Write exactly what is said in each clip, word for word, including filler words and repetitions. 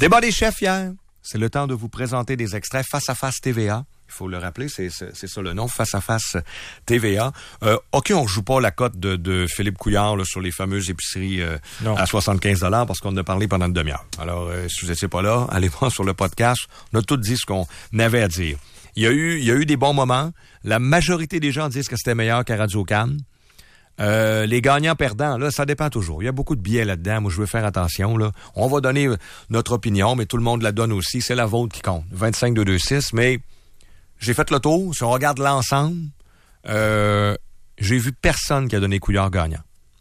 Débat des chefs hier. C'est le temps de vous présenter des extraits Face à Face T V A. Il faut le rappeler, c'est, c'est, c'est ça le nom, Face à Face T V A. Euh, OK, on joue pas la cote de, de Philippe Couillard là, sur les fameuses épiceries euh, à soixante-quinze dollars parce qu'on en a parlé pendant une demi-heure. Alors, euh, si vous n'étiez pas là, allez voir sur le podcast. On a tout dit ce qu'on avait à dire. Il y a eu, il y a eu des bons moments. La majorité des gens disent que c'était meilleur qu'à Radio-Can. Euh, les gagnants-perdants, là, ça dépend toujours. Il y a beaucoup de biais là-dedans. Moi, je veux faire attention, là. On va donner notre opinion, mais tout le monde la donne aussi. C'est la vôtre qui compte. vingt-cinq deux deux six, mais j'ai fait le tour. Si on regarde l'ensemble, euh, j'ai vu personne qui a donné Couillard gagnant.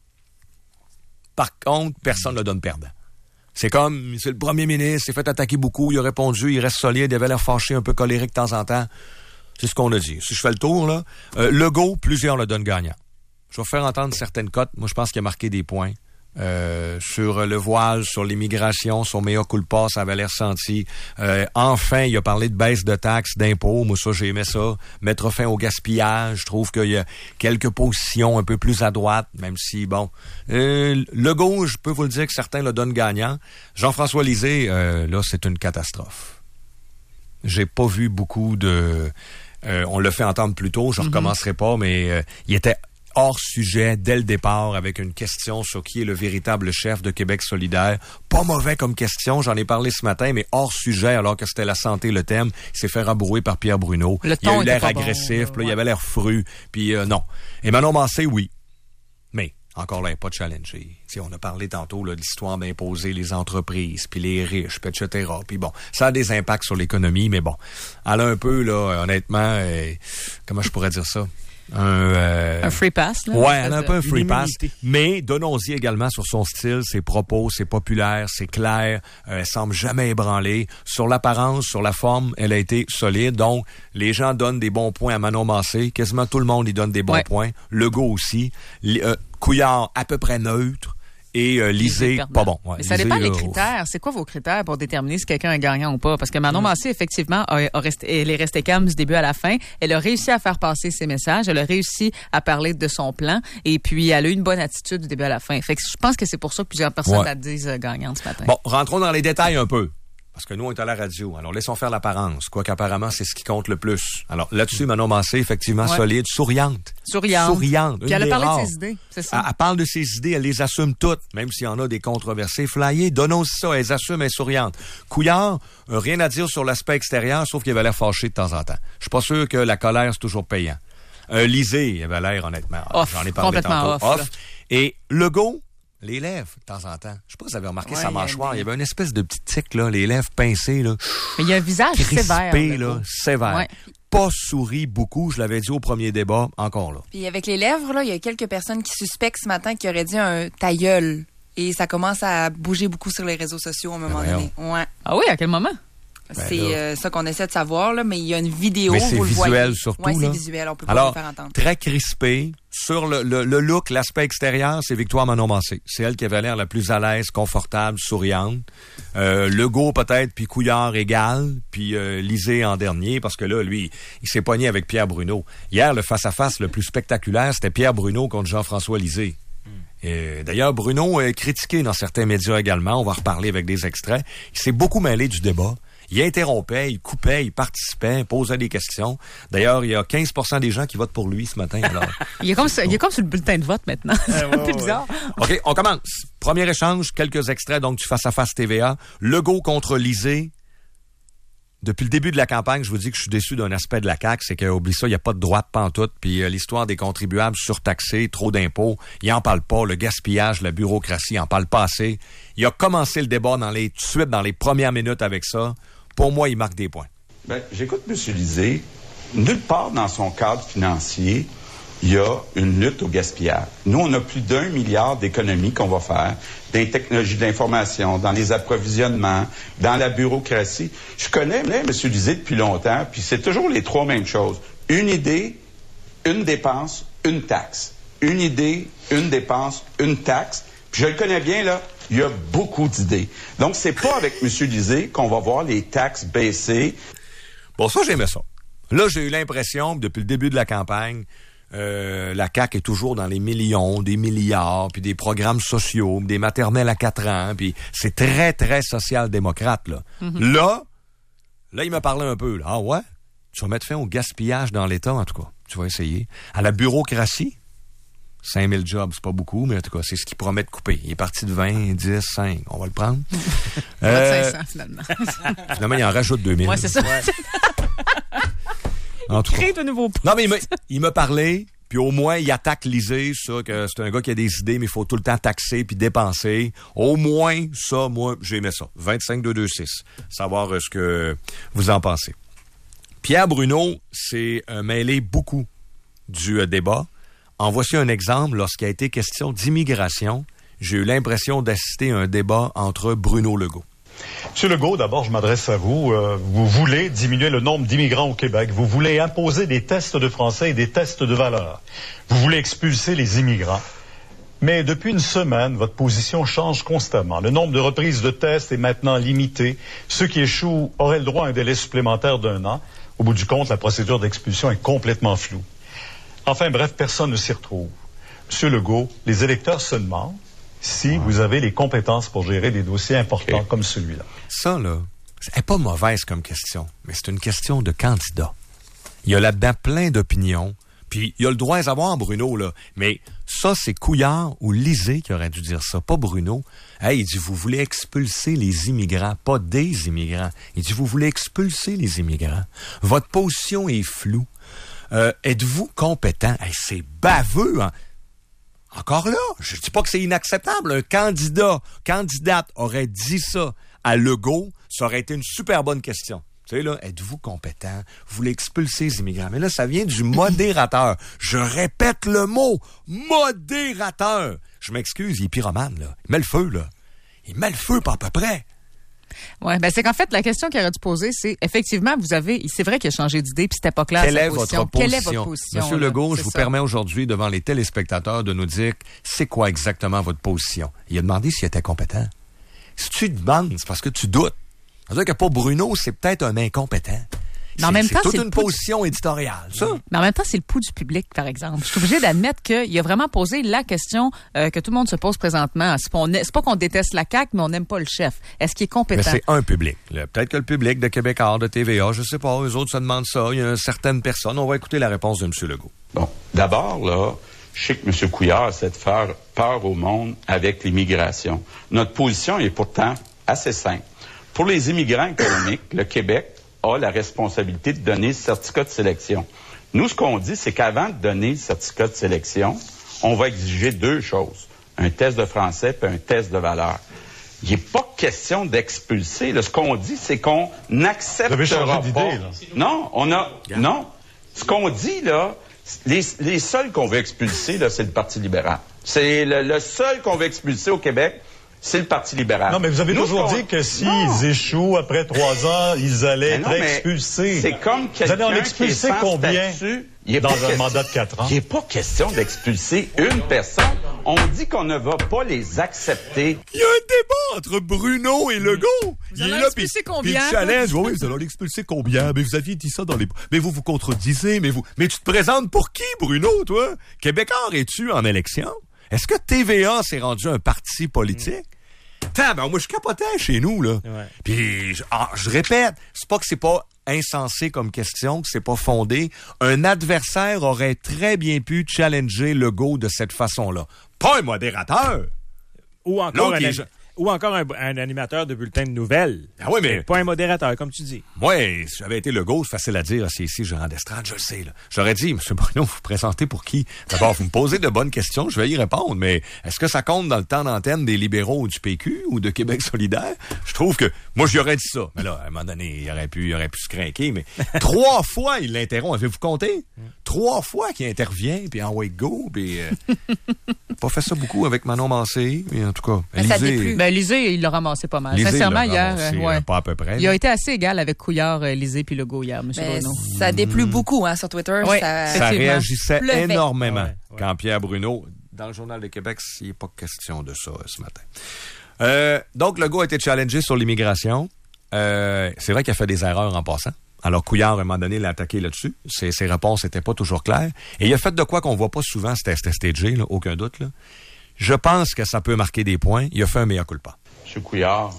Par contre, personne ne le donne perdant. C'est comme, c'est le premier ministre, s'est fait attaquer beaucoup, il a répondu, il reste solide, il avait l'air fâché, un peu colérique de temps en temps. C'est ce qu'on a dit. Si je fais le tour, là, euh, Legault, plusieurs le donnent gagnant. Je vais faire entendre certaines cotes. Moi, je pense qu'il a marqué des points. Euh, sur le voile, sur l'immigration, sur mea culpa, ça avait l'air senti. Euh, enfin, il a parlé de baisse de taxes, d'impôts. Moi, ça, j'ai aimé ça. Mettre fin au gaspillage. Je trouve qu'il y a quelques positions un peu plus à droite, même si, bon... Euh, Legault, je peux vous le dire que certains le donnent gagnant. Jean-François Lisée, euh, là, c'est une catastrophe. J'ai pas vu beaucoup de... Euh, on l'a fait entendre plus tôt, je mm-hmm. recommencerai pas, mais euh, il était... hors sujet dès le départ avec une question sur qui est le véritable chef de Québec solidaire. Pas mauvais comme question, j'en ai parlé ce matin, mais hors sujet alors que c'était la santé le thème. Il s'est fait rabrouer par Pierre Bruno. Le il a eu l'air agressif, bon, puis là, ouais. il avait l'air fru, puis euh, non. Et Manon Massé, oui. Mais, encore là, pas de challengé. T'sais, on a parlé tantôt là, de l'histoire d'imposer les entreprises, puis les riches, puis et cetera. Puis bon, ça a des impacts sur l'économie, mais bon. Elle a un peu, là, honnêtement, euh, comment je pourrais dire ça? Un, euh... un free pass, là? Ouais, elle a un peu un free pass. Mais donnons-y également sur son style, ses propos, c'est populaire, c'est clair, euh, elle semble jamais ébranlée. Sur l'apparence, sur la forme, elle a été solide. Donc, les gens donnent des bons points à Manon Massé. Quasiment tout le monde y donne des bons ouais. points. Legault aussi. L- euh, Couillard, à peu près neutre. Et euh, Lisée, pas bon. Ouais, mais ça Lisée, dépend des euh, critères. C'est quoi vos critères pour déterminer si quelqu'un est gagnant ou pas? Parce que Manon mmh. Massé, effectivement, a, a resté, elle est restée calme du début à la fin. Elle a réussi à faire passer ses messages. Elle a réussi à parler de son plan. Et puis, elle a eu une bonne attitude du début à la fin. Fait que je pense que c'est pour ça que plusieurs personnes ouais. la disent euh, gagnante ce matin. Bon, rentrons dans les détails un peu. Parce que nous, on est à la radio. Alors, laissons faire l'apparence. Quoique, apparemment, c'est ce qui compte le plus. Alors, là-dessus, Manon Massé, effectivement, ouais. solide, souriante. Souriante. Souriante. Puis elle a parlé rares. de ses idées, c'est ça. Elle, elle parle de ses idées, elle les assume toutes, même s'il y en a des controversées. Flyées, donnons ça, elle les assume, elle est souriante. Couillard, euh, rien à dire sur l'aspect extérieur, sauf qu'il avait l'air fâché de temps en temps. Je suis pas sûr que la colère, c'est toujours payant. Euh, Lisée, il avait l'air, honnêtement, off, j'en ai parlé complètement tantôt. Off. off. Et Legault, les lèvres, de temps en temps. Je sais pas si vous avez remarqué ouais, sa mâchoire. Il y avait une espèce de petit tic, là, les lèvres pincées, là. Mais il y a un visage crispé, sévère. là, sévère. Ouais. Pas souri beaucoup, je l'avais dit au premier débat, encore là. Puis avec les lèvres, là, il y a quelques personnes qui suspectent ce matin qui auraient dit un ta gueule. Et ça commence à bouger beaucoup sur les réseaux sociaux à un moment ben donné. Ouais. Ah oui, à quel moment? Ben c'est euh, ça qu'on essaie de savoir, là, mais il y a une vidéo, mais c'est vous le visuel voyez. surtout. Oui, c'est là. visuel, on peut pas Alors, le faire entendre. Très crispé. Sur le, le, le look, l'aspect extérieur, c'est Victoire Manon Massé. C'est elle qui avait l'air la plus à l'aise, confortable, souriante. Euh, Legault peut-être, puis Couillard égal, puis euh, Lisée en dernier, parce que là, lui, il s'est pogné avec Pierre Bruno. Hier, le face-à-face le plus spectaculaire, c'était Pierre Bruno contre Jean-François Lisée. Et d'ailleurs, Bruno est critiqué dans certains médias également. On va reparler avec des extraits. Il s'est beaucoup mêlé du débat. Il interrompait, il coupait, il participait, il posait des questions. D'ailleurs, il y a quinze pour cent des gens qui votent pour lui ce matin. Alors. il, est comme ça, il est comme sur le bulletin de vote maintenant. C'est un peu bizarre. OK, on commence. Premier échange, quelques extraits donc du Face-à-Face T V A. Legault contre Lisée. Depuis le début de la campagne, je vous dis que je suis déçu d'un aspect de la C A Q, c'est qu'oublie ça, il n'y a pas de droite pantoute, puis euh, l'histoire des contribuables surtaxés, trop d'impôts, il en parle pas, le gaspillage, la bureaucratie, il en parle pas assez. Il a commencé le débat dans les, tout de suite dans les premières minutes avec ça. Pour moi, il marque des points. Ben, j'écoute M. Lisée. Nulle part dans son cadre financier, il y a une lutte au gaspillage. Nous, on a plus d'un milliard d'économies qu'on va faire dans les technologies de l'information, dans les approvisionnements, dans la bureaucratie. Je connais M. Lisée depuis longtemps, puis c'est toujours les trois mêmes choses. Une idée, une dépense, une taxe. Une idée, une dépense, une taxe. Puis je le connais bien, là, il y a beaucoup d'idées. Donc, c'est pas avec M. Lisée qu'on va voir les taxes baisser. Bon, ça, j'aimais ça. Là, j'ai eu l'impression, depuis le début de la campagne, Euh, la C A Q est toujours dans les millions, des milliards, puis des programmes sociaux, des maternelles à quatre ans, puis c'est très, très social-démocrate, là. Mm-hmm. Là, là, il m'a parlé un peu, là. Ah ouais? Tu vas mettre fin au gaspillage dans l'État, en tout cas. Tu vas essayer. À la bureaucratie, cinq mille jobs, c'est pas beaucoup, mais en tout cas, c'est ce qu'il promet de couper. Il est parti de vingt, dix, cinq. On va le prendre. euh, cinq cents, finalement. Finalement, il en rajoute deux mille. Ouais, c'est ça. Ouais. En tout crée cas. de nouveaux points. Non, mais il m'a, il m'a parlé, puis au moins, il attaque Lisée, ça, que c'est un gars qui a des idées, mais il faut tout le temps taxer puis dépenser. Au moins, ça, moi, j'ai aimé ça. vingt-cinq deux deux six. Savoir euh, ce que vous en pensez. Pierre Bruno s'est euh, mêlé beaucoup du euh, débat. En voici un exemple. Lorsqu'il a été question d'immigration, j'ai eu l'impression d'assister à un débat entre Bruno Legault. Monsieur Legault, d'abord, je m'adresse à vous. Euh, vous voulez diminuer le nombre d'immigrants au Québec. Vous voulez imposer des tests de français et des tests de valeur. Vous voulez expulser les immigrants. Mais depuis une semaine, votre position change constamment. Le nombre de reprises de tests est maintenant limité. Ceux qui échouent auraient le droit à un délai supplémentaire d'un an. Au bout du compte, la procédure d'expulsion est complètement floue. Enfin, bref, personne ne s'y retrouve. Monsieur Legault, les électeurs se demandent si vous avez les compétences pour gérer des dossiers importants okay. comme celui-là. Ça, là, c'est pas mauvaise comme question, mais c'est une question de candidat. Il y a là-dedans plein d'opinions, puis il a le droit à savoir, Bruno, là, mais ça, c'est Couillard ou Lisée qui aurait dû dire ça, pas Bruno. Hey, il dit, vous voulez expulser les immigrants, pas des immigrants. Il dit, vous voulez expulser les immigrants. Votre position est floue. Euh, êtes-vous compétent? Hey, c'est baveux, hein? Encore là, je dis pas que c'est inacceptable. Un candidat, candidate aurait dit ça à Legault, ça aurait été une super bonne question. Tu sais, là, êtes-vous compétent? Vous voulez expulser les immigrants. Mais là, ça vient du modérateur. Je répète le mot, modérateur. Je m'excuse, il est pyromane, là. Il met le feu, là. Il met le feu, pas à peu près. Oui, ben c'est qu'en fait, la question qu'il aurait dû poser, c'est effectivement, vous avez, c'est vrai qu'il a changé d'idée, puis c'était pas clair. Quelle sa est position. votre position? Quelle est votre position? Monsieur là? Legault, c'est je vous ça. permets aujourd'hui, devant les téléspectateurs, de nous dire c'est quoi exactement votre position. Il a demandé s'il était compétent. Si tu demandes, c'est parce que tu doutes. C'est-à-dire que pour Bruno, c'est peut-être un incompétent. Mais en même c'est temps, toute c'est une position du... éditoriale, ça. Mais en même temps, c'est le pouls du public, par exemple. Je suis obligée d'admettre qu'il a vraiment posé la question euh, que tout le monde se pose présentement. C'est pas, on, c'est pas qu'on déteste la C A Q, mais on n'aime pas le chef. Est-ce qu'il est compétent? Mais c'est un public. Là. Peut-être que le public de Québécois, de T V A, je sais pas, eux autres se demandent ça. Il y a certaines personnes. On va écouter la réponse de M. Legault. Bon, d'abord, là, je sais que M. Couillard essaie de faire peur au monde avec l'immigration. Notre position est pourtant assez simple. Pour les immigrants économiques, le Québec a la responsabilité de donner le certificat de sélection. Nous, ce qu'on dit, c'est qu'avant de donner le certificat de sélection, on va exiger deux choses. Un test de français et un test de valeur. Il n'est pas question d'expulser. Là. Ce qu'on dit, c'est qu'on n'acceptera pas. Là. Non, on a... Non. Ce qu'on dit, là, les, les seuls qu'on veut expulser, là, c'est le Parti libéral. C'est le, le seul qu'on veut expulser au Québec, c'est le Parti libéral. Non, mais vous avez Nous, toujours dit que s'ils échouent après trois ans, ils allaient non, être expulsés. C'est comme quelqu'un vous allez en expulser qui est combien statut, dans un question, mandat de quatre ans? Il n'est pas question d'expulser une personne. On dit qu'on ne va pas les accepter. Il y a un débat entre Bruno et Legault. Vous il allez est là, expulser puis, combien? puis le challenge, oui, vous allez l'expulser combien? Mais vous aviez dit ça dans les... Mais vous vous contredisez, mais vous... Mais tu te présentes pour qui, Bruno, toi? Québécois, es-tu en élection? Est-ce que T V A s'est rendu un parti politique? Mm. Tain, ben moi, je capotais chez nous, là. Ouais. Puis, je, ah, je répète, c'est pas que c'est pas insensé comme question, que c'est pas fondé. Un adversaire aurait très bien pu challenger Legault de cette façon-là. Pas un modérateur! Ou encore, un, est... ou encore un, un animateur de bulletin de nouvelles. Ah oui, mais... Pas un modérateur, comme tu dis. Moi, si j'avais été Legault, c'est facile à dire. C'est ici, Gérard d'Estrade, je le sais. Là. J'aurais dit, M. Bruno, vous vous présentez pour qui? D'abord, vous me posez de bonnes questions, je vais y répondre, mais est-ce que ça compte dans le temps d'antenne des libéraux ou du P Q ou de Québec solidaire? Je trouve que... Moi, j'y aurais dit ça. Mais là, à un moment donné, il aurait pu, il aurait pu se craquer, mais trois fois, il l'interrompt. Avez-vous compté? Trois fois qu'il intervient, puis en wake go, puis... Euh... pas fait ça beaucoup avec Manon Massé, mais en tout cas... Lisée, ben, Lisée, il l'a ramassé pas mal. Lisée, Sincèrement, hier, ramassé, ouais. Pas à peu près. Il a été assez égal avec Couillard, Lisée puis Legault hier, M. Ben, Bruno. Ça déplut beaucoup hein, sur Twitter. Oui, ça, ça réagissait pleuvait. énormément ouais, ouais. quand Pierre Bruno, dans le Journal de Québec, il n'est pas question de ça ce matin. Euh, donc, Legault a été challengé sur l'immigration. Euh, c'est vrai qu'il a fait des erreurs en passant. Alors, Couillard, à un moment donné, l'a attaqué là-dessus. Ses, ses réponses n'étaient pas toujours claires. Et il a fait de quoi qu'on voit pas souvent, c'était stagé, là, aucun doute, là. Je pense que ça peut marquer des points. Il a fait un mea culpa. Monsieur Couillard,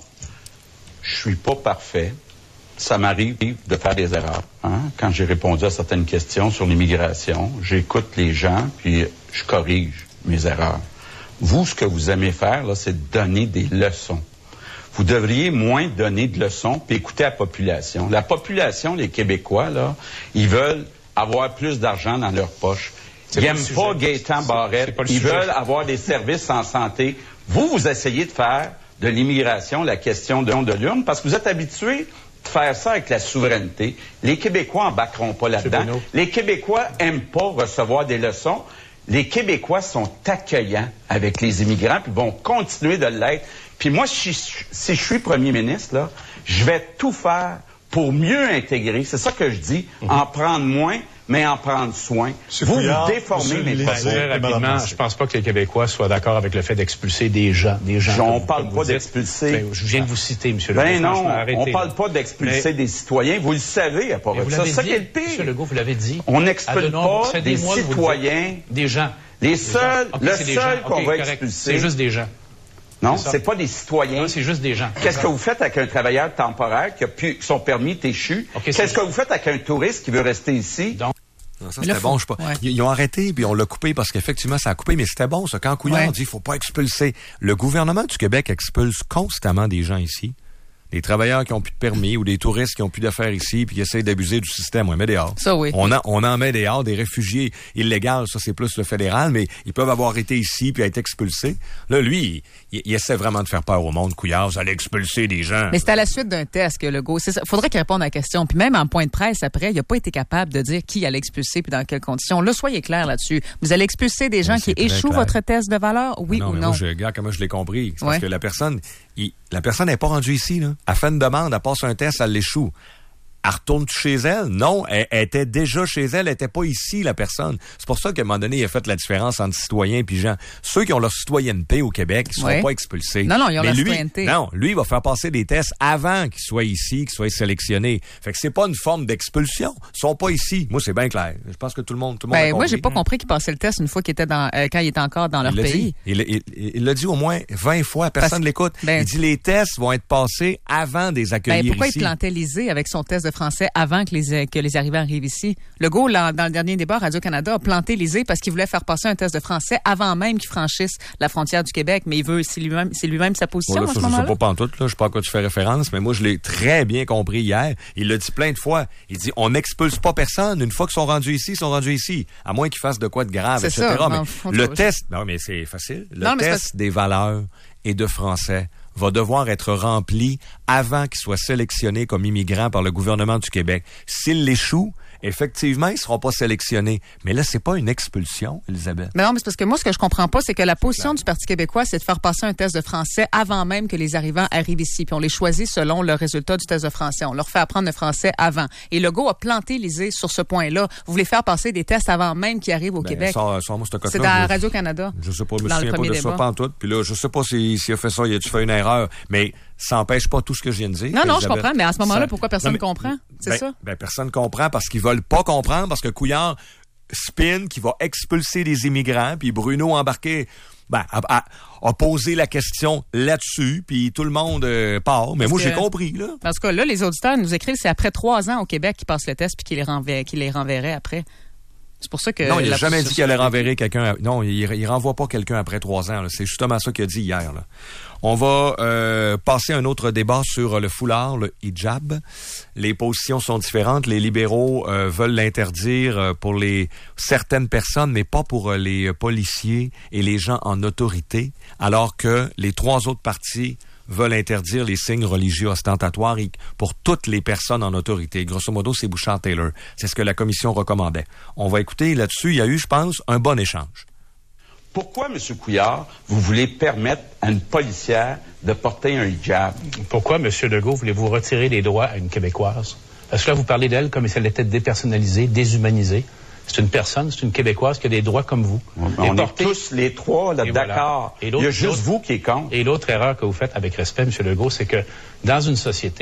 je suis pas parfait. Ça m'arrive de faire des erreurs. Hein? Quand j'ai répondu à certaines questions sur l'immigration, j'écoute les gens, puis je corrige mes erreurs. Vous, ce que vous aimez faire, là, c'est donner des leçons. Vous devriez moins donner de leçons puis écouter la population. La population, les Québécois, là, ils veulent avoir plus d'argent dans leur poche. Ils n'aiment pas Gaétan Barrette. Ils veulent avoir des services en santé. Vous, vous essayez de faire de l'immigration la question de, de l'urne parce que vous êtes habitués de faire ça avec la souveraineté. Les Québécois n'embarqueront pas là-dedans. Les Québécois aiment pas recevoir des leçons. Les Québécois sont accueillants avec les immigrants puis vont continuer de l'être. Puis moi, si, si je suis premier ministre, là, je vais tout faire pour mieux intégrer. C'est ça que je dis, mm-hmm. en prendre moins, mais en prendre soin. Monsieur vous, Couillard, vous déformez mes propos. Très rapidement, je pense pas que les Québécois soient d'accord avec le fait d'expulser des gens. Des gens on parle pas d'expulser. Ben, je viens de vous citer, M. Legault. Ben non, arrêtez, on parle pas d'expulser mais... des citoyens. Vous le savez, à part ça. C'est ça qui est le pire. M. Legault, vous l'avez dit. On n'expulse pas des citoyens. Des gens. Les seuls, okay, le seul qu'on okay, va correct. expulser. C'est juste des gens. Non, c'est pas des citoyens. Non, c'est juste des gens. Qu'est-ce que vous faites avec un travailleur temporaire qui a pu, son permis est échu? Okay, Qu'est-ce que vous faites avec un touriste qui veut rester ici? Donc, non, ça, c'était bon, je sais pas. Ouais. Ils, ils ont arrêté, puis on l'a coupé parce qu'effectivement, ça a coupé, mais c'était bon, ça. Quand Couillard ouais. dit, faut pas expulser. Le gouvernement du Québec expulse constamment des gens ici. Des travailleurs qui ont plus de permis ou des touristes qui ont plus d'affaires ici puis qui essayent d'abuser du système. On les met dehors. Ça, oui. On, a, on en met dehors des réfugiés illégaux. Ça, c'est plus le fédéral, mais ils peuvent avoir été ici puis être expulsés. Là, lui, il, il essaie vraiment de faire peur au monde. Couillard, vous allez expulser des gens. Mais c'est à la suite d'un test que Legault... Il faudrait qu'il réponde à la question. Puis même en point de presse, après, il n'a pas été capable de dire qui allait expulser puis dans quelles conditions. Là, soyez clair là-dessus. Vous allez expulser des gens qui échouent clair. votre test de valeur, oui non, ou mais non? Moi, je, regarde comment je l'ai compris. C'est ouais. parce que la personne... Il, la personne n'est pas rendue ici, là. Elle fait une demande, elle passe un test, elle l'échoue. Elle retourne chez elle? Non, elle, elle était déjà chez elle, elle n'était pas ici, la personne. C'est pour ça qu'à un moment donné, il a fait la différence entre citoyens et gens. Ceux qui ont leur citoyenneté au Québec, ils ne seront ouais. pas expulsés. Non, non, ils ont Mais leur lui, citoyenneté. Non, lui, il va faire passer des tests avant qu'ils soient ici, qu'ils soient sélectionnés. Fait que c'est pas une forme d'expulsion. Ils sont pas ici. Moi, c'est bien clair. Je pense que tout le monde, tout le monde ben, a compris. Moi, j'ai pas compris qu'ils passaient le test une fois qu'ils étaient dans, euh, quand ils étaient encore dans leur il pays. Il, il, il, il l'a dit au moins vingt fois. Personne ne l'écoute. Ben, il dit les tests vont être passés avant de les accueillir ben, pourquoi ici. il plantait Lisée avec son test de français avant que les, que les arrivants arrivent ici? Legault, là, dans le dernier débat, Radio-Canada a planté Lisée parce qu'il voulait faire passer un test de français avant même qu'il franchisse la frontière du Québec. Mais il veut, c'est lui-même, c'est lui-même sa position bon, là, à ça, ce moment-là. Je sais pas pantoute, là. Je sais pas à quoi tu fais référence, mais moi, je l'ai très bien compris hier. Il l'a dit plein de fois. Il dit, on n'expulse pas personne. Une fois qu'ils sont rendus ici, ils sont rendus ici. À moins qu'ils fassent de quoi de grave, c'est et cetera. Ça, mais non, le test, non, mais c'est facile. Le non, test c'est... des valeurs et de français va devoir être rempli avant qu'il soit sélectionné comme immigrant par le gouvernement du Québec. S'il l'échoue, effectivement, ils ne seront pas sélectionnés. Mais là, c'est pas une expulsion, Elisabeth. Mais non, mais c'est parce que moi, ce que je comprends pas, c'est que la position du Parti québécois, c'est de faire passer un test de français avant même que les arrivants arrivent ici. Puis on les choisit selon le résultat du test de français. On leur fait apprendre le français avant. Et Legault a planté l'Élysée sur ce point-là. Vous voulez faire passer des tests avant même qu'ils arrivent au ben, Québec. Sors, sors moi, c'est dans Radio-Canada. Je sais pas, je me souviens pas de ça, pas en tout. Puis là, je sais pas s'il si a fait ça, il a-tu fait une erreur. Mais ça n'empêche pas tout ce que je viens de dire. Non, non, Elisabeth. je comprends, mais à ce moment-là, ça... pourquoi personne ne comprend? C'est ben, ça? Ben, personne ne comprend parce qu'ils veulent pas comprendre, parce que Couillard spin qui va expulser des immigrants, puis Bruno embarqué, ben, a, a, a posé la question là-dessus, puis tout le monde euh, part. Mais parce moi, que, j'ai compris, là. Parce que là, les auditeurs nous écrivent, c'est après trois ans au Québec qu'ils passent le test, puis qu'ils les, renver, qu'ils les renverraient après. C'est pour ça que... Non, il n'a jamais dit qu'il allait renverrer quelqu'un. À... Non, il, il renvoie pas quelqu'un après trois ans. Là. C'est justement ça qu'il a dit hier. Là. On va euh, passer un autre débat sur le foulard, le hijab. Les positions sont différentes. Les libéraux euh, veulent l'interdire pour les certaines personnes, mais pas pour les policiers et les gens en autorité, alors que les trois autres partis veulent interdire les signes religieux ostentatoires pour toutes les personnes en autorité. Grosso modo, c'est Bouchard-Taylor. C'est ce que la commission recommandait. On va écouter là-dessus. Il y a eu, je pense, un bon échange. Pourquoi, M. Couillard, vous voulez permettre à une policière de porter un hijab? Pourquoi, M. Legault, voulez-vous retirer les droits à une Québécoise? Parce que là, vous parlez d'elle comme si elle était dépersonnalisée, déshumanisée. C'est une personne, c'est une Québécoise qui a des droits comme vous. On est tous les trois là, d'accord. Il y a juste vous qui est contre. Et l'autre erreur que vous faites, avec respect, M. Legault, c'est que dans une société,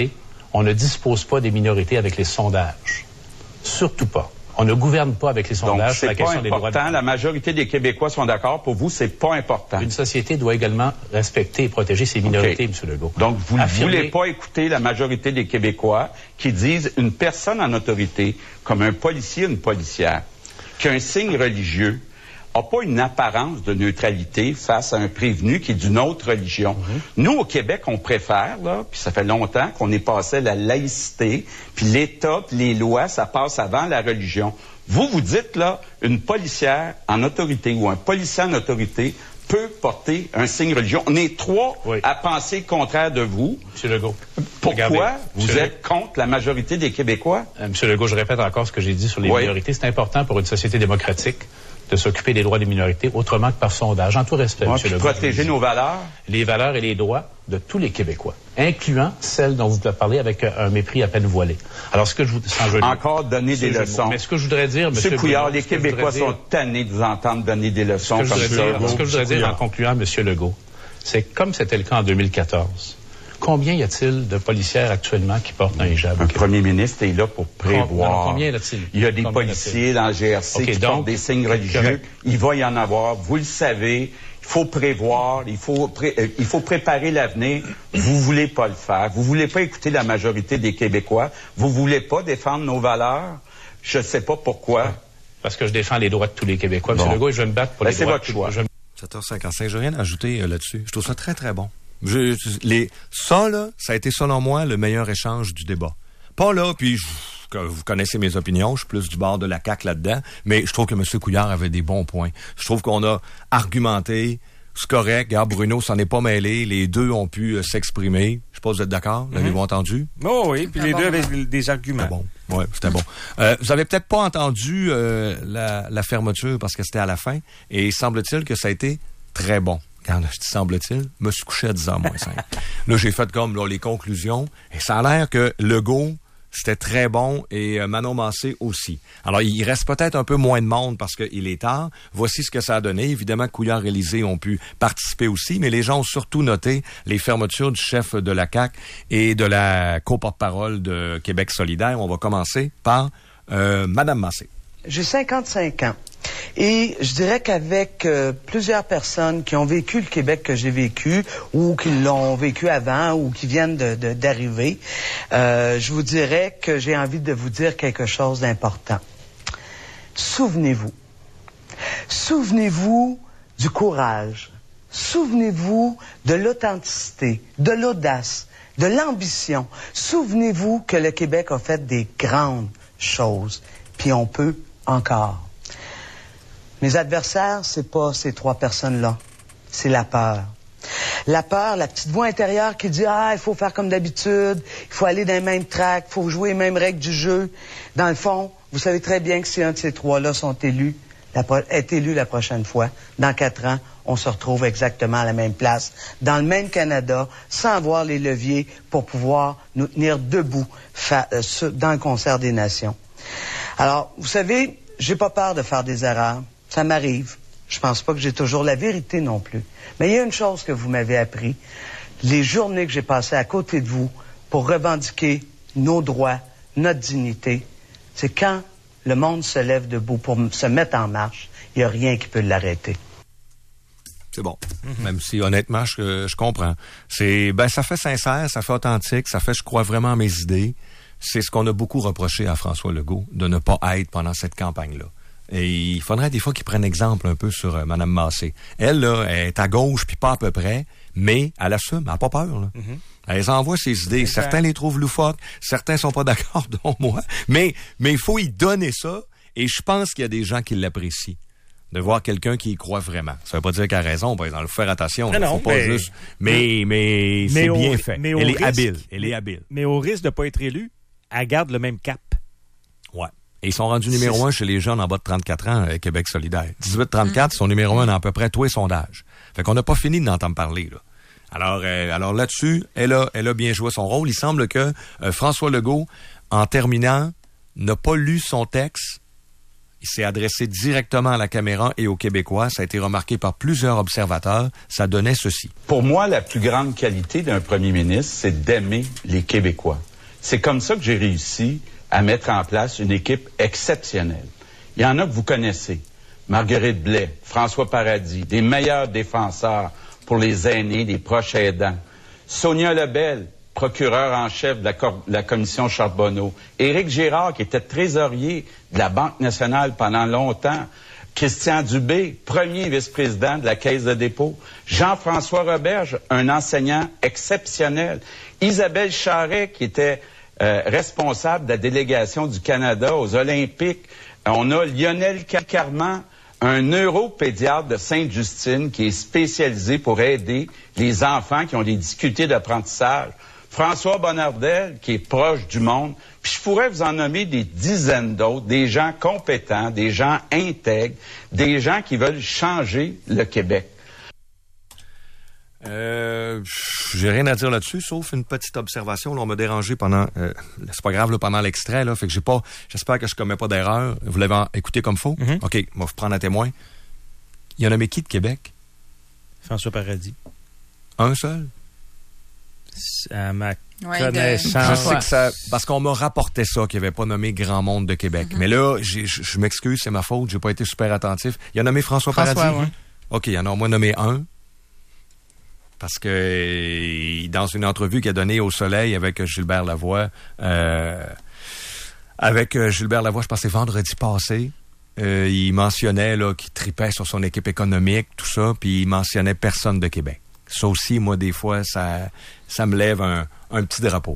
On ne dispose pas des minorités avec les sondages. Surtout pas. On ne gouverne pas avec les sondages sur la question des droits. Donc, c'est pas important. La majorité des Québécois sont d'accord. Pour vous, c'est pas important. Une société doit également respecter et protéger ses minorités, okay. M. Legault. Donc, vous ne Affirmer... voulez pas écouter la majorité des Québécois qui disent une personne en autorité, comme un policier ou une policière, qui a un signe religieux, n'a pas une apparence de neutralité face à un prévenu qui est d'une autre religion. Mm-hmm. Nous, au Québec, on préfère, là, puis ça fait longtemps qu'on est passé à la laïcité, puis l'État, puis les lois, ça passe avant la religion. Vous, vous dites, là, une policière en autorité ou un policier en autorité peut porter un signe religieux. On est trois oui. à penser le contraire de vous. M. Legault. Pourquoi regardez, vous Monsieur êtes contre la majorité des Québécois? Euh, M. Legault, je répète encore ce que j'ai dit sur les oui. minorités. C'est important pour une société démocratique de s'occuper des droits des minorités autrement que par sondage, en tout respect, ouais, M. Legault. Protéger nos valeurs. Les valeurs et les droits de tous les Québécois, incluant celles dont vous parlez avec un mépris à peine voilé. Alors, ce que je vous... Sans jeu Encore donner des leçons. Mais ce que je voudrais dire, M. Couillard, les Québécois sont tannés de vous entendre donner des leçons comme ça. Ce que je voudrais dire en concluant, M. Legault, c'est comme c'était le cas en deux mille quatorze. Combien y a-t-il de policières actuellement qui portent un hijab? Un premier ministre est là pour prévoir. Combien y a-t-il? Il y a des combien policiers dans le G R C okay, qui donc, portent des signes religieux. Correct. Il va y en avoir. Vous le savez. Il faut prévoir. Il faut, pré euh, il faut préparer l'avenir. Vous voulez pas le faire. Vous voulez pas écouter la majorité des Québécois. Vous voulez pas défendre nos valeurs. Je sais pas pourquoi. Parce que je défends les droits de tous les Québécois. Bon. M. Legault, je vais me battre pour ben, les droits de tous. C'est votre choix. sept heures cinquante-cinq. Je n'ai rien à ajouter euh, là-dessus. Je trouve ça très, très bon. Je, les, ça, là, ça a été, selon moi, le meilleur échange du débat. Pas là, puis je, vous connaissez mes opinions, je suis plus du bord de la C A Q là-dedans, mais je trouve que M. Couillard avait des bons points. Je trouve qu'on a argumenté, c'est correct, regarde, Bruno s'en est pas mêlé, les deux ont pu euh, s'exprimer. Je sais pas si vous êtes d'accord, mm-hmm. l'avez-vous entendu? Oh oui, puis les bon, deux avaient bon. des arguments. C'était bon, oui, c'était bon. Euh, vous avez peut-être pas entendu euh, la, la fermeture parce que c'était à la fin, et il semble-t-il que ça a été très bon. Quand je dis semble-t-il, me suis couché à dix heures moins cinq. Là, j'ai fait comme là, les conclusions, et ça a l'air que Legault, c'était très bon, et euh, Manon Massé aussi. Alors, il reste peut-être un peu moins de monde parce qu'il est tard. Voici ce que ça a donné. Évidemment, Couillard et Élysée ont pu participer aussi, mais les gens ont surtout noté les fermetures du chef de la C A Q et de la co-porte-parole de Québec solidaire. On va commencer par euh, Madame Massé. J'ai cinquante-cinq ans. Et je dirais qu'avec euh, plusieurs personnes qui ont vécu le Québec que j'ai vécu, ou qui l'ont vécu avant, ou qui viennent de, de, d'arriver, euh, je vous dirais que j'ai envie de vous dire quelque chose d'important. Souvenez-vous. Souvenez-vous du courage. Souvenez-vous de l'authenticité, de l'audace, de l'ambition. Souvenez-vous que le Québec a fait des grandes choses. Puis on peut encore. Mes adversaires, c'est pas ces trois personnes-là. C'est la peur. La peur, la petite voix intérieure qui dit « Ah, il faut faire comme d'habitude, il faut aller dans les mêmes tracts, il faut jouer les mêmes règles du jeu. » Dans le fond, vous savez très bien que si un de ces trois-là sont élus, la, est élu la prochaine fois, dans quatre ans, on se retrouve exactement à la même place, dans le même Canada, sans avoir les leviers pour pouvoir nous tenir debout euh, dans le concert des nations. Alors, vous savez, j'ai pas peur de faire des erreurs. Ça m'arrive. Je pense pas que j'ai toujours la vérité non plus. Mais il y a une chose que vous m'avez appris. Les journées que j'ai passées à côté de vous pour revendiquer nos droits, notre dignité, c'est quand le monde se lève debout pour se mettre en marche, il n'y a rien qui peut l'arrêter. C'est bon. Mm-hmm. Même si, honnêtement, je, je comprends. C'est, ben, ça fait sincère, ça fait authentique, ça fait, je crois vraiment à mes idées. C'est ce qu'on a beaucoup reproché à François Legault, de ne pas être pendant cette campagne-là. Et il faudrait des fois qu'il prenne exemple un peu sur euh, Mme Massé. Elle, là, elle est à gauche, puis pas à peu près, mais elle assume, elle n'a pas peur. Là. Mm-hmm. Elle envoie ses idées. Exact. Certains les trouvent loufoques, certains sont pas d'accord, dont moi. Mais mais il faut y donner ça, et je pense qu'il y a des gens qui l'apprécient. De voir quelqu'un qui y croit vraiment. Ça veut pas dire qu'elle a raison, par exemple. Il faut faire attention. Il faut pas mais, juste... Mais, mais, mais c'est au, bien fait. Mais elle est risque, habile. Elle est habile. Mais au risque de pas être élue, elle garde le même cap. Ouais. Et ils sont rendus numéro c'est... un chez les jeunes en bas de trente-quatre ans, euh, Québec solidaire. dix-huit trente-quatre, ils sont numéro un dans à peu près tous les sondages. Fait qu'on n'a pas fini d'entendre parler, là. Alors, euh, alors là-dessus, elle a, elle a bien joué son rôle. Il semble que euh, François Legault, en terminant, n'a pas lu son texte. Il s'est adressé directement à la caméra et aux Québécois. Ça a été remarqué par plusieurs observateurs. Ça donnait ceci. Pour moi, la plus grande qualité d'un premier ministre, c'est d'aimer les Québécois. C'est comme ça que j'ai réussi à mettre en place une équipe exceptionnelle. Il y en a que vous connaissez. Marguerite Blais, François Paradis, des meilleurs défenseurs pour les aînés, les proches aidants. Sonia Lebel, procureur en chef de la, cor- de la commission Charbonneau. Éric Girard, qui était trésorier de la Banque nationale pendant longtemps. Christian Dubé, premier vice-président de la Caisse de dépôt. Jean-François Roberge, un enseignant exceptionnel. Isabelle Charret, qui était euh, responsable de la délégation du Canada aux Olympiques. On a Lionel Carman, un neuropédiatre de Sainte-Justine qui est spécialisé pour aider les enfants qui ont des difficultés d'apprentissage. François Bonnardel, qui est proche du monde. Puis je pourrais vous en nommer des dizaines d'autres, des gens compétents, des gens intègres, des gens qui veulent changer le Québec. Euh, j'ai rien à dire là-dessus, sauf une petite observation. Là, on m'a dérangé pendant, euh, c'est pas grave, là, pendant l'extrait, là, fait que j'ai pas, j'espère que je commets pas d'erreur. Vous l'avez en, écouté comme faux? Mm-hmm. OK, moi, vous prendre un témoin. Il y en a mais qui de Québec? François Paradis. Un seul? À ma Ouais, connaissance. Je sais que ça, parce qu'on m'a rapporté ça, qu'il n'y avait pas nommé grand monde de Québec. Mm-hmm. Mais là, j'ai, je, je m'excuse, c'est ma faute, j'ai pas été super attentif. Il y a nommé François, François Paradis? Ouais. OK, il y en a au moins nommé un. Parce que dans une entrevue qu'il a donnée au Soleil avec Gilbert Lavoie, euh, avec Gilbert Lavoie, je pense que c'est vendredi passé, euh, il mentionnait là, qu'il tripait sur son équipe économique, tout ça, puis il mentionnait personne de Québec. Ça aussi, moi, des fois, ça, ça me lève un, un petit drapeau.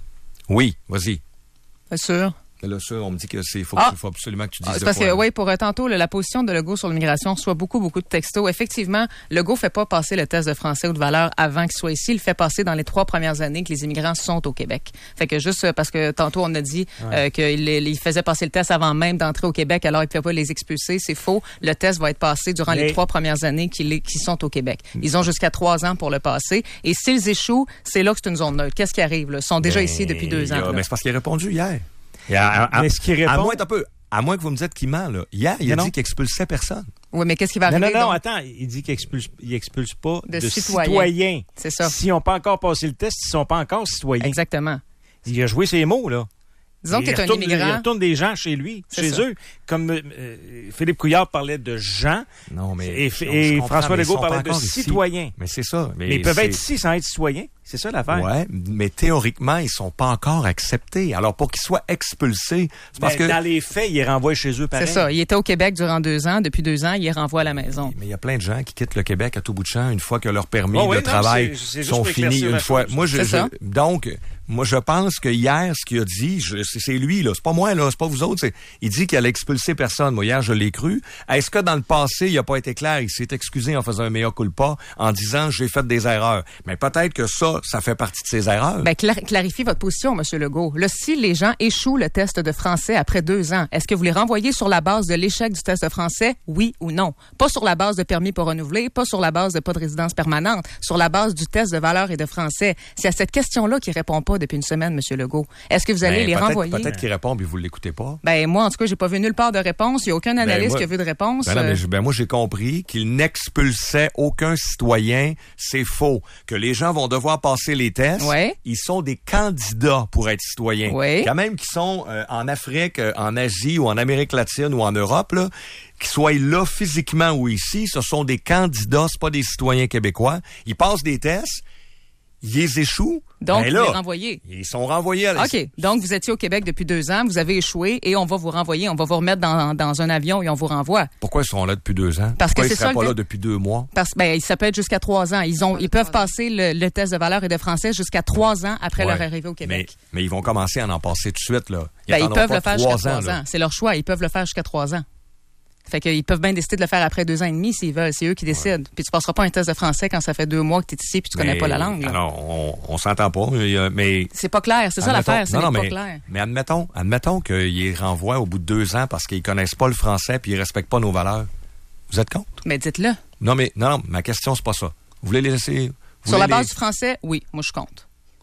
Oui, vas-y. Bien sûr. Là, ça, on me dit que c'est faut, ah. faut absolument que tu dises ah, c'est de parce quoi. que, oui, pour euh, tantôt, le, la position de Legault sur l'immigration reçoit beaucoup, beaucoup de textos. Effectivement, Legault fait pas passer le test de français ou de valeur avant qu'il soit ici. Il le fait passer dans les trois premières années que les immigrants sont au Québec. Fait que juste parce que tantôt, on a dit ouais. euh, qu'il il faisait passer le test avant même d'entrer au Québec, alors il ne pouvait pas les expulser. C'est faux. Le test va être passé durant Mais... les trois premières années qu'ils, qu'ils sont au Québec. Ils ont jusqu'à trois ans pour le passer. Et s'ils échouent, c'est là que c'est une zone neutre. Qu'est-ce qui arrive, là? Ils sont déjà mais... ici depuis deux ans. A, mais c'est parce qu'il a répondu hier. À, à, mais ce qui répond... à, moins, un peu, à moins que vous me dites qu'il ment, là. Hier, il mais a non. dit qu'il expulsait personne. Oui, mais qu'est-ce qui va arriver? Non, non, non, donc? attends. Il dit qu'il expulse, il expulse pas de, de citoyens. citoyens. C'est ça. S'ils n'ont pas encore passé le test, ils ne sont pas encore citoyens. Exactement. Il a joué ses mots, là. Disons qu'il est un immigrant. Il retourne des gens chez lui, c'est chez ça. eux. Comme euh, Philippe Couillard parlait de gens. Non, mais. Et, et François Legault parlait de ici. citoyens. Mais c'est ça. Mais, mais ils peuvent c'est... être ici sans être citoyens. C'est ça l'affaire. Ouais, mais théoriquement, ils sont pas encore acceptés. Alors, pour qu'ils soient expulsés, c'est parce ben, que... Dans les faits, ils les renvoient chez eux pareil. C'est ça. Il était au Québec durant deux ans. Depuis deux ans, il les renvoie à la maison. Mais il y a plein de gens qui quittent le Québec à tout bout de champ une fois que leurs permis oh, de oui, non, travail c'est, c'est sont finis une fois. Chose. Moi, je, c'est je ça. donc, moi, je pense que hier, ce qu'il a dit, je, c'est, c'est lui, là. C'est pas moi, là. C'est pas vous autres. C'est, il dit qu'il allait expulser personne. Moi, hier, je l'ai cru. Est-ce que dans le passé, il a pas été clair? Il s'est excusé en faisant un mea culpa, en disant, j'ai fait des erreurs. Mais peut-être que ça, ça fait partie de ses erreurs. Ben, clar- clarifiez votre position, M. Legault. Là, si les gens échouent le test de français après deux ans, est-ce que vous les renvoyez sur la base de l'échec du test de français? Oui ou non? Pas sur la base de permis pas renouvelé, pas sur la base de pas de résidence permanente, sur la base du test de valeur et de français. C'est à cette question-là qu'il répond pas depuis une semaine, M. Legault. Est-ce que vous allez ben, les peut-être, renvoyer? Peut-être qu'il répond, mais vous l'écoutez pas. Ben, moi, en tout cas, j'ai pas vu nulle part de réponse. Il y a aucun analyste ben, moi, qui a vu de réponse. Ben, non, mais, ben, moi, j'ai compris qu'il n'expulsait aucun citoyen. C'est faux. Que les gens vont devoir passer les tests. Ouais. Ils sont des candidats pour être citoyens. Oui. Quand même qu'ils sont euh, en Afrique, euh, en Asie ou en Amérique latine ou en Europe, là, qu'ils soient là physiquement ou ici, ce sont des candidats, c'est pas des citoyens québécois. Ils passent des tests, ils les échouent. Donc, ben vous là, les renvoyez. Ils sont renvoyés à la... OK. Donc, vous étiez au Québec depuis deux ans, vous avez échoué et on va vous renvoyer, on va vous remettre dans, dans un avion et on vous renvoie. Pourquoi ils sont là depuis deux ans? Parce Pourquoi que ils c'est seraient ça, pas le... là depuis deux mois? Parce que ben, ça peut être jusqu'à trois ans. Ils ont, ils peuvent passer le, le test de valeur et de français jusqu'à trois ans après ouais. leur arrivée au Québec. Mais, mais ils vont commencer à en passer tout de suite, là. Ils, ben, ils peuvent le faire jusqu'à trois trois ans. ans. C'est leur choix. Ils peuvent le faire jusqu'à trois ans. Fait qu'ils peuvent bien décider de le faire après deux ans et demi s'ils veulent. C'est eux qui décident. Ouais. Puis tu passeras pas un test de français quand ça fait deux mois que tu es ici puis tu mais, connais pas la langue. Là. Alors, on, on s'entend pas, mais... C'est pas clair. C'est ça l'affaire. C'est non, non, pas mais, clair. Mais admettons, admettons qu'ils les renvoient au bout de deux ans parce qu'ils connaissent pas le français puis ils respectent pas nos valeurs. Vous êtes contre? Mais dites-le. Non, mais non, non, ma question, c'est pas ça. Vous voulez les laisser... Sur la base les... du français, oui. Moi, je compte.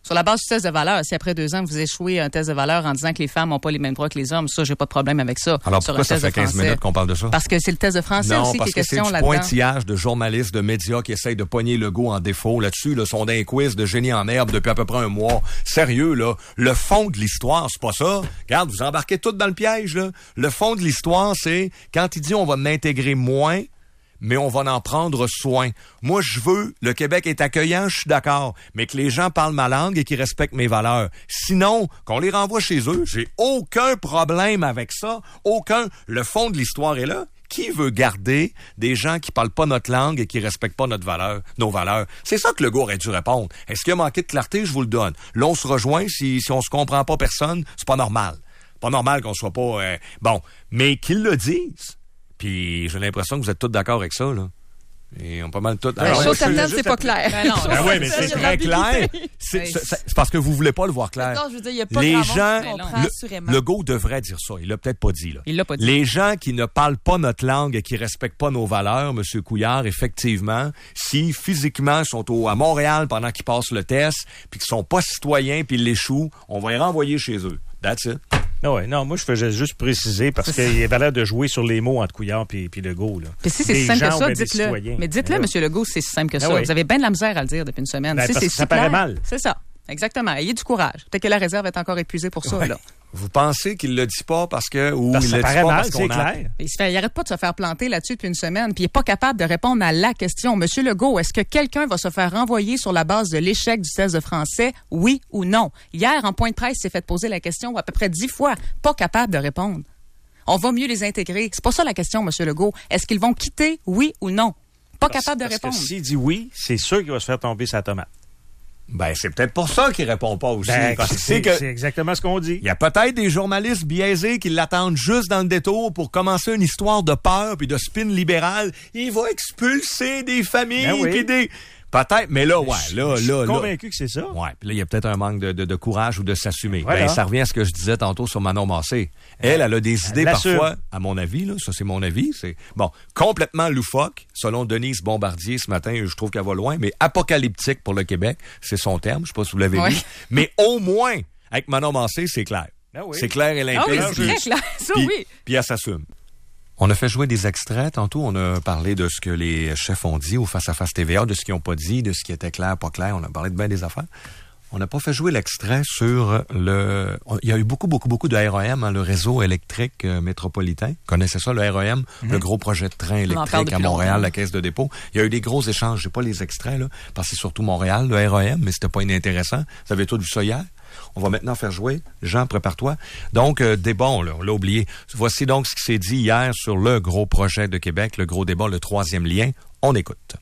Sur la base du test de valeur, si après deux ans, vous échouez un test de valeur en disant que les femmes n'ont pas les mêmes droits que les hommes, ça, j'ai pas de problème avec ça. Alors pourquoi ça fait quinze minutes qu'on parle de ça? Parce que c'est le test de français non, aussi qui est question là-dedans. Non, parce que c'est du pointillage de journalistes, de médias qui essayent de pogner Legault en défaut. Là-dessus, là, sont d'un quiz de génie en herbe depuis à peu près un mois. Sérieux, là, le fond de l'histoire, c'est pas ça. Regarde, vous embarquez tout dans le piège, là. Le fond de l'histoire, c'est quand il dit on va m'intégrer moins, mais on va en prendre soin. Moi, je veux, le Québec est accueillant, je suis d'accord, mais que les gens parlent ma langue et qu'ils respectent mes valeurs. Sinon, qu'on les renvoie chez eux, j'ai aucun problème avec ça, aucun. Le fond de l'histoire est là. Qui veut garder des gens qui parlent pas notre langue et qui respectent pas notre valeur, nos valeurs? C'est ça que Legault aurait dû répondre. Est-ce qu'il a manqué de clarté? Je vous le donne. Là, on se rejoint, si, si on se comprend pas personne, c'est pas normal. Pas normal qu'on soit pas... Euh, bon, mais qu'ils le disent. Puis j'ai l'impression que vous êtes tous d'accord avec ça, là. Et on pas mal tout. Ben, chose certaine, c'est pas clair. Ben non, ben oui, mais c'est très clair. C'est, c'est, c'est parce que vous voulez pas le voir clair. Non, je veux dire, il y a pas les grand gens, monde qui comprend, assurément. le, Legault devrait dire ça. Il l'a peut-être pas dit, là. Il l'a pas dit. Les gens qui ne parlent pas notre langue et qui respectent pas nos valeurs, Monsieur Couillard, effectivement, si physiquement ils sont au, à Montréal pendant qu'ils passent le test, puis qu'ils sont pas citoyens, puis ils l'échouent, on va les renvoyer chez eux. That's it. Non, ouais, non, moi, je faisais juste préciser parce qu'il avait l'air de jouer sur les mots entre Couillard et Legault. Là. Puis si c'est si simple que ça, dites-le. Mais dites-le, M. Legault, c'est si simple que ça. Ah oui. Vous avez bien de la misère à le dire depuis une semaine. Ben, si parce c'est que ça si paraît clair, mal. C'est ça. Exactement. Ayez du courage. Peut-être que la réserve est encore épuisée pour ça. Ouais. Là. Vous pensez qu'il le dit pas parce que... ou parce il ça le dit paraît pas mal, parce c'est qu'on a... clair. Il, se fait, il arrête pas de se faire planter là-dessus depuis une semaine, puis il est pas capable de répondre à la question. Monsieur Legault, est-ce que quelqu'un va se faire renvoyer sur la base de l'échec du test de français, oui ou non? Hier, en point de presse, il s'est fait poser la question à peu près dix fois, pas capable de répondre. On va mieux les intégrer. C'est pas ça la question, Monsieur Legault. Est-ce qu'ils vont quitter, oui ou non? Pas parce, capable de parce répondre. Parce que s'il dit oui, c'est sûr qu'il va se faire tomber sa tomate. Ben, c'est peut-être pour ça qu'il répond pas aussi. Ben, parce que c'est, c'est, que c'est exactement ce qu'on dit. Il y a peut-être des journalistes biaisés qui l'attendent juste dans le détour pour commencer une histoire de peur puis de spin libéral. Il va expulser des familles ben oui. puis des... Peut-être, mais là, ouais, là, là, là. Je suis convaincu que c'est ça. Ouais, puis là, il y a peut-être un manque de, de, de courage ou de s'assumer. Voilà. Ben, ça revient à ce que je disais tantôt sur Manon Massé. Elle, elle a des idées L'assure. parfois, à mon avis, là, ça c'est mon avis, c'est, bon, complètement loufoque, selon Denise Bombardier ce matin, je trouve qu'elle va loin, mais apocalyptique pour le Québec, c'est son terme, je sais pas si vous l'avez oui. vu. Mais au moins, avec Manon Massé, c'est clair. Ah oui. C'est clair et limpide. Ah oui, c'est très clair, ça puis, oui. Puis elle s'assume. On a fait jouer des extraits. Tantôt, on a parlé de ce que les chefs ont dit au Face-à-Face T V A, de ce qu'ils n'ont pas dit, de ce qui était clair, pas clair. On a parlé de bien des affaires. On n'a pas fait jouer l'extrait sur le... Il y a eu beaucoup, beaucoup, beaucoup de R E M, hein, le réseau électrique euh, métropolitain. Vous connaissez ça, le R E M, mm-hmm. le gros projet de train électrique à Montréal, longtemps. La caisse de dépôt. Il y a eu des gros échanges. J'ai pas les extraits, là, parce que c'est surtout Montréal, le R E M, mais c'était pas inintéressant. Vous avez tous vu ça hier? On va maintenant faire jouer. Jean, prépare-toi. Donc, euh, débat, on l'a, on l'a oublié. Voici donc ce qui s'est dit hier sur le gros projet de Québec, le gros débat, le troisième lien. On écoute.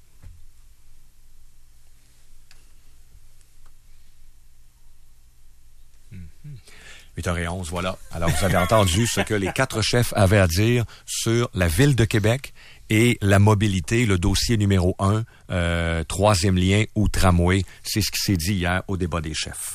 huit heures onze, voilà. Alors, vous avez entendu ce que les quatre chefs avaient à dire sur la Ville de Québec et la mobilité, le dossier numéro un, euh, troisième lien ou tramway. C'est ce qui s'est dit hier au débat des chefs.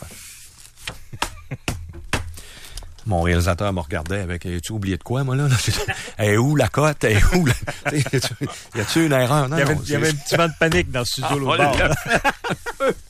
Mon réalisateur me regardait avec « As-tu oublié de quoi, moi, là? » Elle est où la cote? Elle est où la... Y a-tu une erreur? Non, il y avait, non, il y avait un petit vent de panique dans ce studio, ah, l'autre bord.